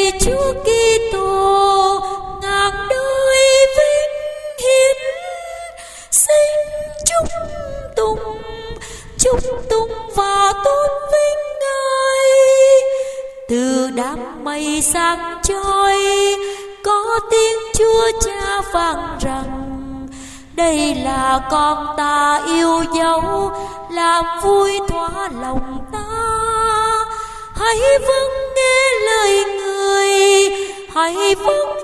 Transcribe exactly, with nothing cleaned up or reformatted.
lạy Chúa Kitô ngàn đời vinh hiển, xin chúc tụng chúc tụng và tôn vinh Ngài. Từ đám mây sáng chói có tiếng Chúa Cha vang rằng: đây là con ta yêu dấu, làm vui thỏa lòng ta. Hãy vâng nghe lời Người, hãy vâng